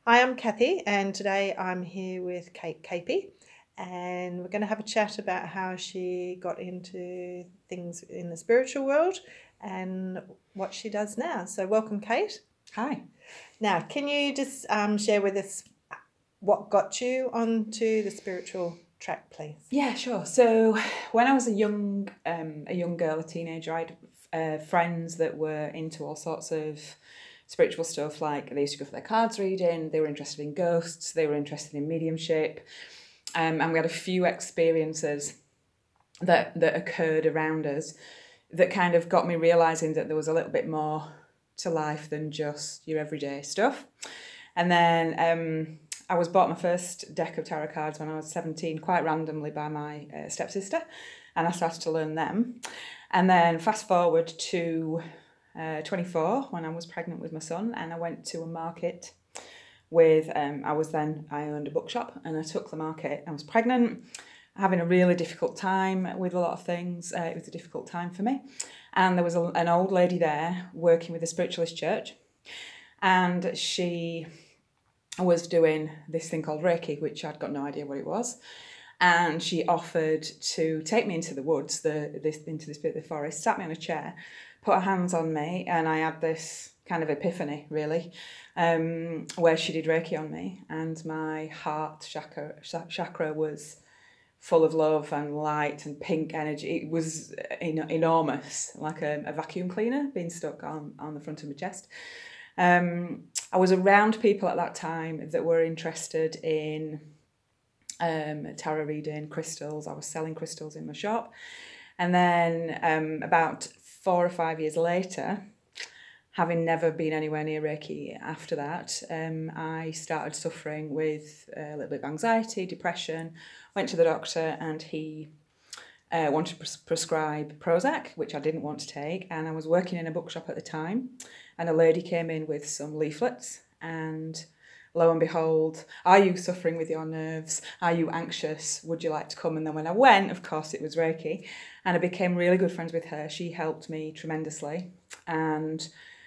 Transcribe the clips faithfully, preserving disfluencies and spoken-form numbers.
Hi, I'm Kathy, and today I'm here with Kate Capey, and we're going to have a chat about how she got into things in the spiritual world and what she does now. So, welcome, Kate. Hi. Now, can you just um, share with us what got you onto the spiritual track, please? Yeah, sure. So when I was a young um, a young girl, a teenager, I had uh, friends that were into all sorts of spiritual stuff. Like they used to go for their cards reading. They were interested in ghosts. They were interested in mediumship, um, and we had a few experiences that that occurred around us that kind of got me realizing that there was a little bit more to life than just your everyday stuff. And then um, I was bought my first deck of tarot cards when I was seventeen, quite randomly by my uh, stepsister, and I started to learn them. And then fast forward to uh, twenty-four, when I was pregnant with my son, and I went to a market with, um, I was then, I owned a bookshop, and I took the market. I was pregnant, having a really difficult time with a lot of things. Uh, it was a difficult time for me. And there was a, an old lady there working with a spiritualist church, and she was doing this thing called Reiki, which I'd got no idea what it was. And she offered to take me into the woods, the this into this bit of the forest, sat me on a chair, put her hands on me, and I had this kind of epiphany, really, um, where she did Reiki on me, and my heart chakra chakra was full of love and light and pink energy. It was en- enormous, like a, a vacuum cleaner being stuck on, on the front of my chest. Um, I was around people at that time that were interested in um, tarot reading, crystals. I was selling crystals in my shop. And then um, about four or five years later, having never been anywhere near Reiki after that, um, I started suffering with a little bit of anxiety, depression, went to the doctor, and he uh, wanted to pres- prescribe Prozac, which I didn't want to take. And I was working in a bookshop at the time, and a lady came in with some leaflets, and lo and behold, are you suffering with your nerves? Are you anxious? Would you like to come? And then when I went, of course, it was Reiki, and I became really good friends with her. She helped me tremendously, and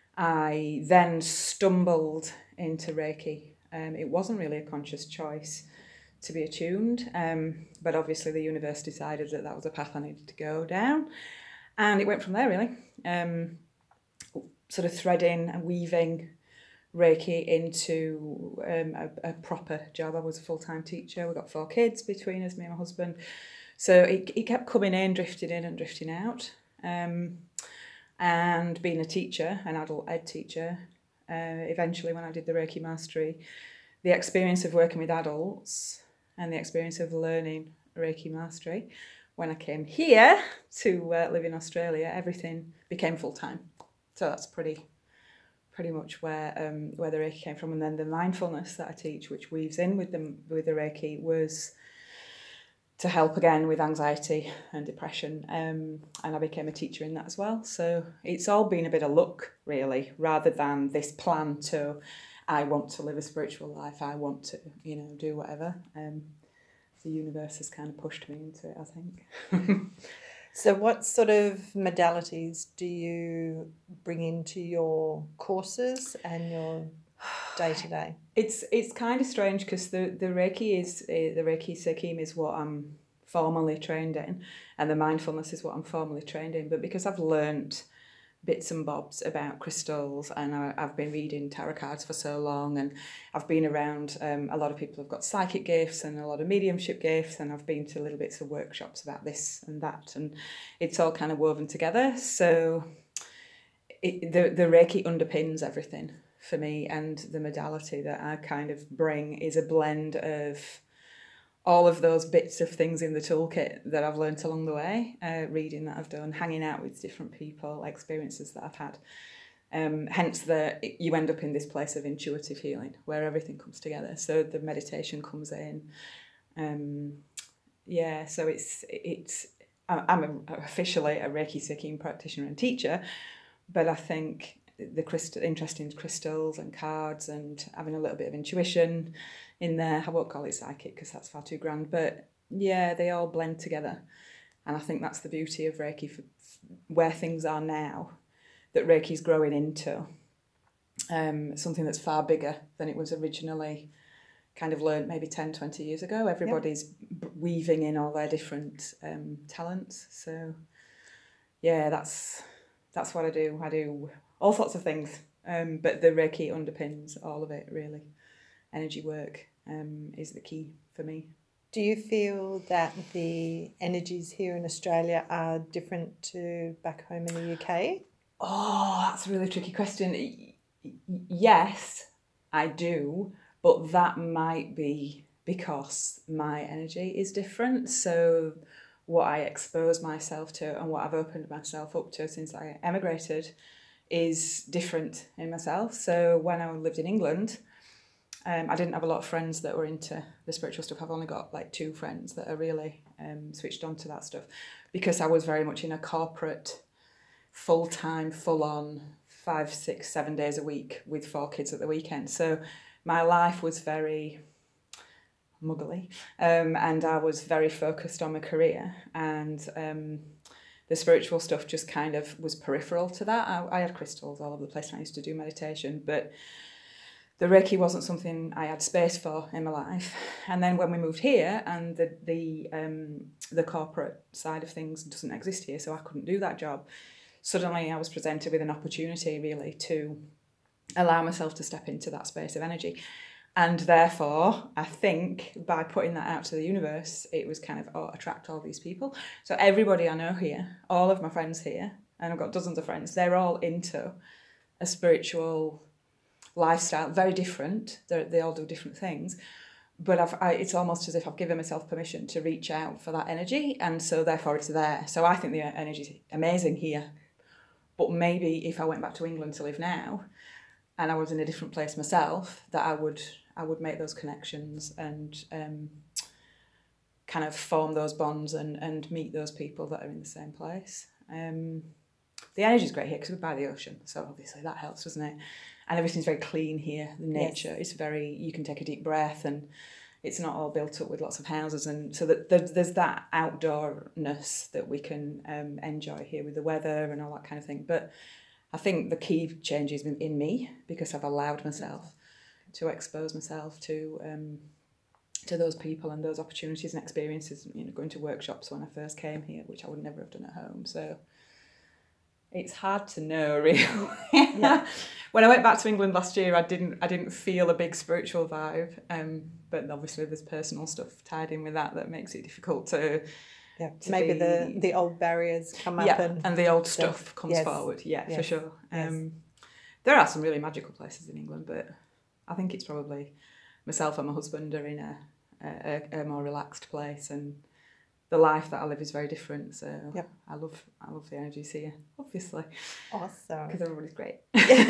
I then stumbled into Reiki. Um, it wasn't really a conscious choice to be attuned, um, but obviously the universe decided that that was a path I needed to go down, and it went from there, really. Um, sort of threading and weaving Reiki into um, a, a proper job. I was a full-time teacher. We got four kids between us, me and my husband. So it, it kept coming in, drifting in and drifting out. Um, and being a teacher, an adult ed teacher, uh, eventually when I did the Reiki Mastery, the experience of working with adults and the experience of learning Reiki Mastery, when I came here to uh, live in Australia, everything became full-time. So that's pretty pretty much where um, where the Reiki came from. And then the mindfulness that I teach, which weaves in with them with the Reiki, was to help again with anxiety and depression. Um, and I became a teacher in that as well. So it's all been a bit of luck, really, rather than this plan to, I want to live a spiritual life, I want to, you know, do whatever. Um, the universe has kind of pushed me into it, I think. So, what sort of modalities do you bring into your courses and your day to day? It's it's kind of strange because the, the Reiki is uh, the Reiki Sekim is what I'm formally trained in, and the mindfulness is what I'm formally trained in. But because I've learnt bits and bobs about crystals, and I, I've been reading tarot cards for so long, and I've been around um, a lot of people who've got psychic gifts and a lot of mediumship gifts, and I've been to little bits of workshops about this and that, and it's all kind of woven together. So it, the the Reiki underpins everything for me, and the modality that I kind of bring is a blend of all of those bits of things in the toolkit that I've learnt along the way, uh, reading that I've done, hanging out with different people, experiences that I've had. Um, hence, the you end up in this place of intuitive healing where everything comes together. So the meditation comes in. Um, yeah, so it's it's. I'm officially a Reiki Sekim practitioner and teacher, but I think the crystal, interest in crystals and cards and having a little bit of intuition in there. I won't call it psychic because that's far too grand, but yeah, they all blend together. And I think that's the beauty of Reiki, for where things are now, that Reiki's growing into. um, something that's far bigger than it was originally kind of learned maybe ten, twenty years ago. Everybody's yep. weaving in all their different um, talents. So yeah, that's that's what I do. I do all sorts of things, um, but the Reiki underpins all of it, really. Energy work um, is the key for me. Do you feel that the energies here in Australia are different to back home in the U K? Oh, that's a really tricky question. Yes, I do, but that might be because my energy is different. So what I expose myself to and what I've opened myself up to since I emigrated is different in myself. So when I lived in England, um, I didn't have a lot of friends that were into the spiritual stuff. I've only got like two friends that are really um, switched on to that stuff because I was very much in a corporate, full-time, full-on, five, six, seven days a week with four kids at the weekend. So my life was very muggly, um, and I was very focused on my career, and um, the spiritual stuff just kind of was peripheral to that. I, I had crystals all over the place and I used to do meditation, but the Reiki wasn't something I had space for in my life. And then when we moved here and the the um, the corporate side of things doesn't exist here, so I couldn't do that job, suddenly I was presented with an opportunity really to allow myself to step into that space of energy. And therefore, I think by putting that out to the universe, it was kind of, oh, attract all these people. So everybody I know here, all of my friends here, and I've got dozens of friends, they're all into a spiritual lifestyle, very different. They're, they all do different things. But I've, I, it's almost as if I've given myself permission to reach out for that energy. And so therefore it's there. So I think the energy is amazing here. But maybe if I went back to England to live now, and I was in a different place myself, that I would I would make those connections and um, kind of form those bonds and, and meet those people that are in the same place. Um, the energy is great here because we're by the ocean, so obviously that helps, doesn't it? And everything's very clean here. The nature yes. is very, you can take a deep breath and it's not all built up with lots of houses. And so that there's that outdoorness that we can um, enjoy here with the weather and all that kind of thing. But I think the key change is in me because I've allowed myself to expose myself to um, to those people and those opportunities and experiences. You know, going to workshops when I first came here, which I would never have done at home. So it's hard to know, really. yeah. When I went back to England last year, I didn't I didn't feel a big spiritual vibe. Um, but obviously, there's personal stuff tied in with that that makes it difficult to. Yeah, maybe be, the, the old barriers come yeah, up and... and the old stuff, stuff comes yes. forward, yeah, yes. for sure. Yes. Um, there are some really magical places in England, but I think it's probably myself and my husband are in a, a, a more relaxed place, and the life that I live is very different, so yep. I love I love the energies here, obviously. Awesome. Because everybody's great.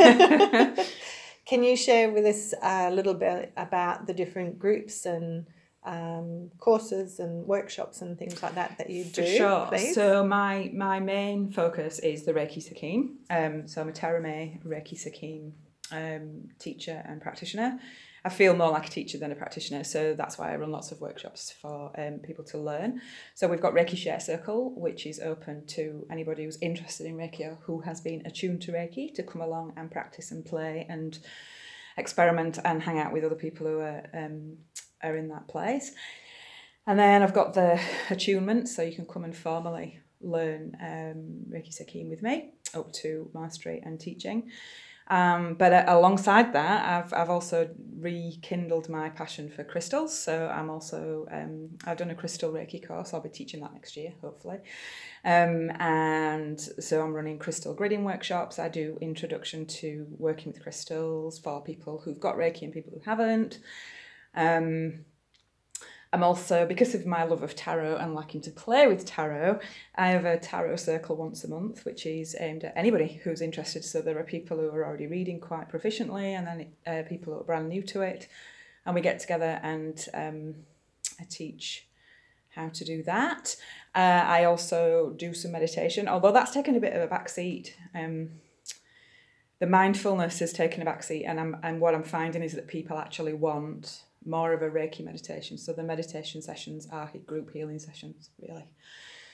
Can you share with us a little bit about the different groups and um, courses and workshops and things like that that you do? For sure. Please? So my my main focus is the Reiki Sakim. Um, so I'm a Tara May Reiki Sakim um, teacher and practitioner. I feel more like a teacher than a practitioner, so that's why I run lots of workshops for um, people to learn. So we've got Reiki Share Circle, which is open to anybody who's interested in Reiki or who has been attuned to Reiki to come along and practice and play and experiment and hang out with other people who are um, are in that place. And then I've got the attunement, so you can come and formally learn um, Reiki Sakim with me, up to mastery and teaching. Um, but uh, alongside that, I've I've also rekindled my passion for crystals. So I'm also um, I've done a crystal Reiki course. I'll be teaching that next year, hopefully. Um, and so I'm running crystal gridding workshops. I do introduction to working with crystals for people who've got Reiki and people who haven't. Um, I'm also, because of my love of tarot and liking to play with tarot, I have a tarot circle once a month, which is aimed at anybody who's interested. So there are people who are already reading quite proficiently, and then uh, people who are brand new to it. And we get together and um, I teach how to do that. Uh, I also do some meditation, although that's taken a bit of a backseat. Um, the mindfulness has taken a backseat, and I'm and what I'm finding is that people actually want more of a Reiki meditation. So the meditation sessions are group healing sessions, really,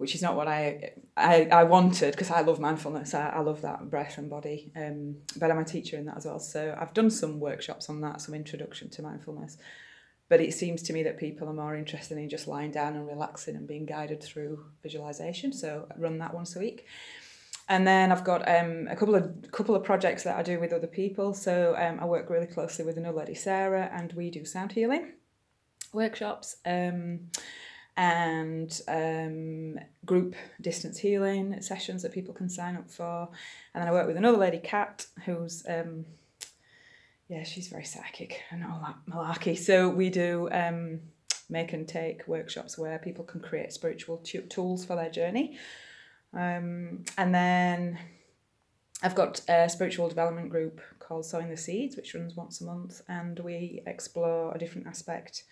which is not what I I, I wanted, because I love mindfulness. I, I love that breath and body. Um, but I'm a teacher in that as well. So I've done some workshops on that, some introduction to mindfulness. But it seems to me that people are more interested in just lying down and relaxing and being guided through visualization. So I run that once a week. And then I've got um, a couple of couple of projects that I do with other people. So um, I work really closely with another lady, Sarah, and we do sound healing workshops um, and um, group distance healing sessions that people can sign up for. And then I work with another lady, Kat, who's... Um, yeah, she's very psychic and all that malarkey. So we do um, make and take workshops where people can create spiritual t- tools for their journey. Um, and then I've got a spiritual development group called Sowing the Seeds, which runs once a month, and we explore a different aspect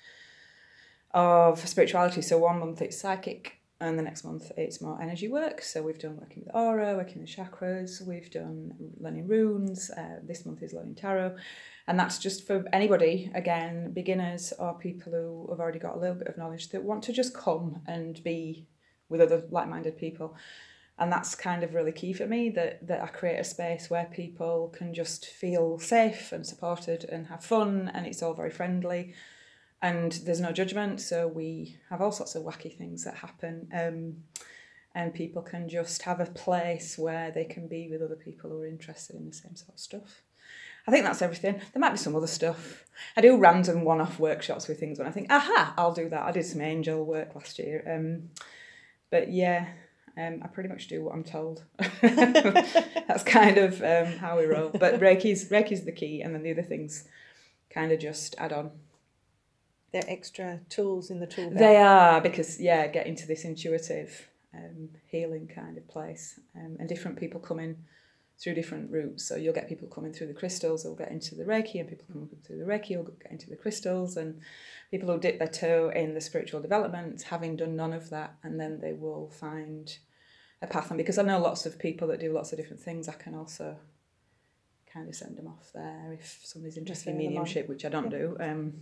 of spirituality. So one month it's psychic, and the next month it's more energy work. So we've done working with aura, working with chakras, we've done learning runes, uh, this month is learning tarot. And that's just for anybody, again, beginners or people who have already got a little bit of knowledge that want to just come and be with other like-minded people. And that's kind of really key for me, that, that I create a space where people can just feel safe and supported and have fun, and it's all very friendly. And there's no judgment, so we have all sorts of wacky things that happen. Um, and people can just have a place where they can be with other people who are interested in the same sort of stuff. I think that's everything. There might be some other stuff. I do random one-off workshops with things when I think, aha, I'll do that. I did some angel work last year. Um, but yeah, um, I pretty much do what I'm told. That's kind of um, how we roll. But Reiki's, Reiki's the key, and then the other things kind of just add on. They're extra tools in the tool belt. They are, because, yeah, get into this intuitive um, healing kind of place. Um, and different people come in through different routes. So you'll get people coming through the crystals who'll get into the Reiki, and people coming through the Reiki will get into the crystals, and people who dip their toe in the spiritual development, having done none of that, and then they will find a path. And because I know lots of people that do lots of different things, I can also kind of send them off there if somebody's interested in mediumship, which I don't yeah. do. Um,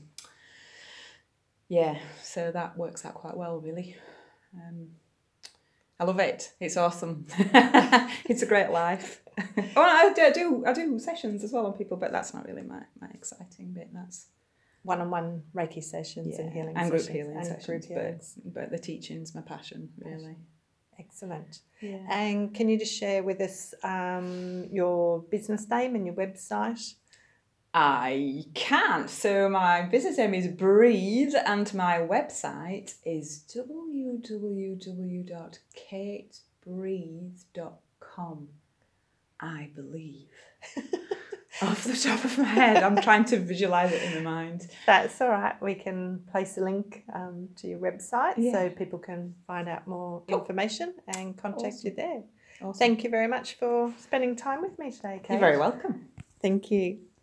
yeah, so that works out quite well, really. Um, I love it. It's awesome. It's a great life. Oh, I do, I do I do sessions as well on people, but that's not really my, my exciting bit. That's one-on-one Reiki sessions yeah, and healing and sessions. Group healing and sessions. Group healings. But, but the teaching's my passion, really. Excellent. Yeah. And can you just share with us um, your business name and your website? I can. So my business name is Breathe, and my website is w w w dot kate breathe dot com. I believe. Off the top of my head, I'm trying to visualise it in my mind. That's all right. We can place a link um, to your website yeah. so people can find out more cool. information and contact awesome. you there. Awesome. Thank you very much for spending time with me today, Kate. You're very welcome. Thank you.